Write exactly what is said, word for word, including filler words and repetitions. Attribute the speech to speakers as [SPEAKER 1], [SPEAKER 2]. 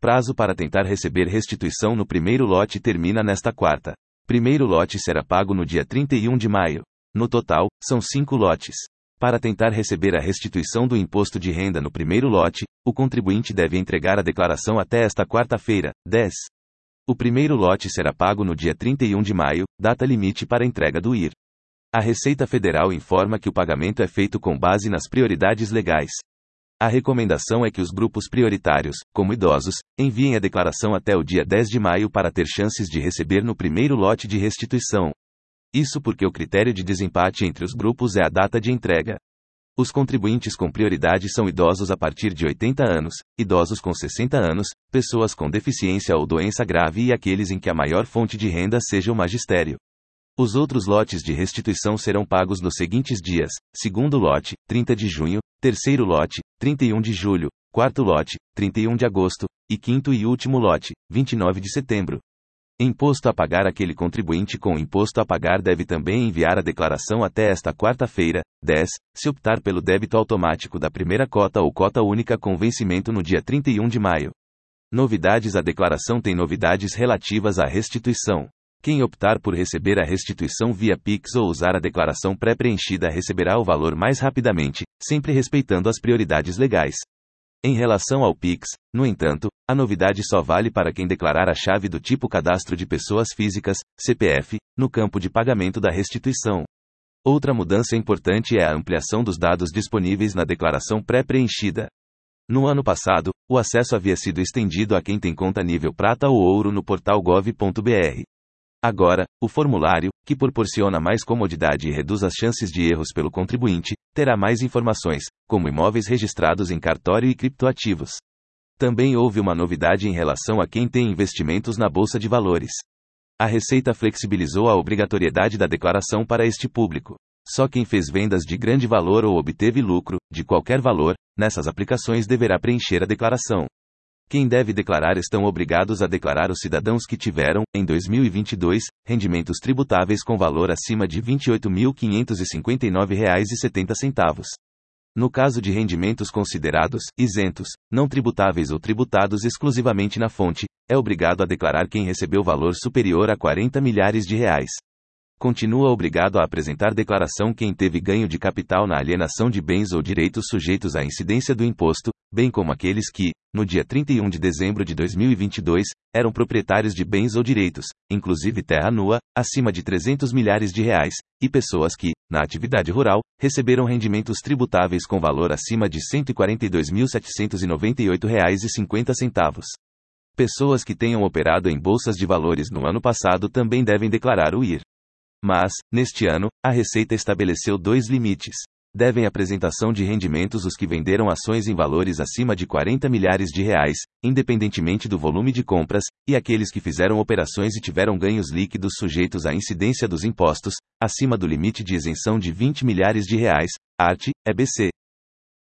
[SPEAKER 1] Prazo para tentar receber restituição no primeiro lote termina nesta quarta. Primeiro lote será pago no dia trinta e um de maio. No total, são cinco lotes. Para tentar receber a restituição do imposto de renda no primeiro lote, o contribuinte deve entregar a declaração até esta quarta-feira, dez. O primeiro lote será pago no dia trinta e um de maio, data limite para entrega do I R. A Receita Federal informa que o pagamento é feito com base nas prioridades legais. A recomendação é que os grupos prioritários, como idosos, enviem a declaração até o dia dez de maio para ter chances de receber no primeiro lote de restituição. Isso porque o critério de desempate entre os grupos é a data de entrega. Os contribuintes com prioridade são idosos a partir de oitenta anos, idosos com sessenta anos, pessoas com deficiência ou doença grave e aqueles em que a maior fonte de renda seja o magistério. Os outros lotes de restituição serão pagos nos seguintes dias: segundo lote, trinta de junho, terceiro lote, trinta e um de julho, quarto lote, trinta e um de agosto, e quinto e último lote, vinte e nove de setembro. Imposto a pagar. Aquele contribuinte com imposto a pagar deve também enviar a declaração até esta quarta-feira, dez, se optar pelo débito automático da primeira cota ou cota única com vencimento no dia trinta e um de maio. Novidades: a declaração tem novidades relativas à restituição. Quem optar por receber a restituição via Pix ou usar a declaração pré-preenchida receberá o valor mais rapidamente, sempre respeitando as prioridades legais. Em relação ao Pix, no entanto, a novidade só vale para quem declarar a chave do tipo Cadastro de Pessoas Físicas, C P F, no campo de pagamento da restituição. Outra mudança importante é a ampliação dos dados disponíveis na declaração pré-preenchida. No ano passado, o acesso havia sido estendido a quem tem conta nível prata ou ouro no portal gov ponto br. Agora, o formulário, que proporciona mais comodidade e reduz as chances de erros pelo contribuinte, terá mais informações, como imóveis registrados em cartório e criptoativos. Também houve uma novidade em relação a quem tem investimentos na Bolsa de Valores. A Receita flexibilizou a obrigatoriedade da declaração para este público. Só quem fez vendas de grande valor ou obteve lucro, de qualquer valor, nessas aplicações deverá preencher a declaração. Quem deve declarar estão obrigados a declarar os cidadãos que tiveram, em dois mil e vinte e dois, rendimentos tributáveis com valor acima de vinte e oito mil quinhentos e cinquenta e nove reais e setenta centavos. No caso de rendimentos considerados isentos, não tributáveis ou tributados exclusivamente na fonte, é obrigado a declarar quem recebeu valor superior a quarenta milhares de reais. Continua obrigado a apresentar declaração quem teve ganho de capital na alienação de bens ou direitos sujeitos à incidência do imposto, bem como aqueles que, no dia trinta e um de dezembro de dois mil e vinte e dois, eram proprietários de bens ou direitos, inclusive terra nua, acima de trezentos milhares de reais, e pessoas que, na atividade rural, receberam rendimentos tributáveis com valor acima de cento e quarenta e dois mil setecentos e noventa e oito reais e cinquenta centavos. Pessoas que tenham operado em bolsas de valores no ano passado também devem declarar o I R. Mas, neste ano, a Receita estabeleceu dois limites. Devem apresentação de rendimentos os que venderam ações em valores acima de quarenta milhares de reais, independentemente do volume de compras, e aqueles que fizeram operações e tiveram ganhos líquidos sujeitos à incidência dos impostos, acima do limite de isenção de vinte milhares de reais, arte, E B C.